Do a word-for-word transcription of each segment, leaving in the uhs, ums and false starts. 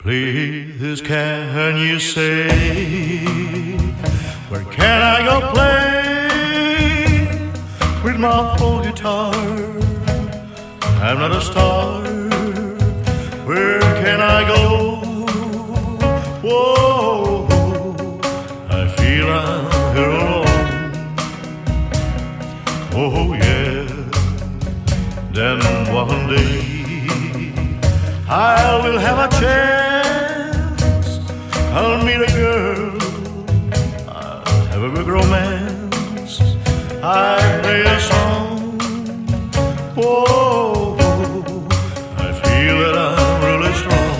Please, can you say where can I go play with my old guitar? I'm not a star. Where can I go? Whoa, I feel I'm here alone. Oh yeah. Then one day I will have a chance. I'll meet a girl, I'll have a big romance. I play a song. Whoa, I feel that I'm really strong,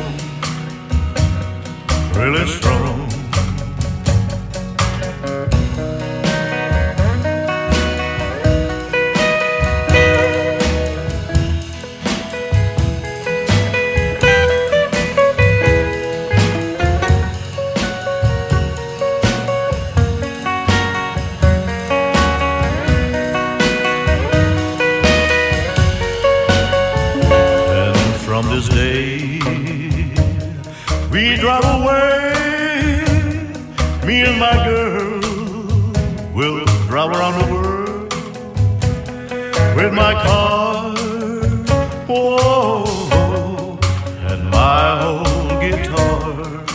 really strong. From this day we drive away. Me and my girl will drive around the world with my car, whoa, and my old guitar,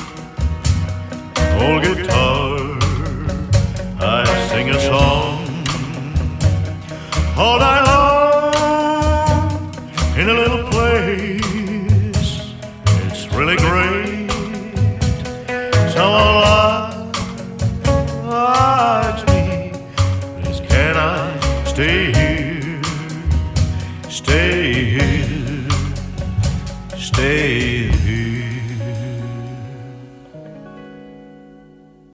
old guitar. I sing a song all night long in a little place. It's really great. So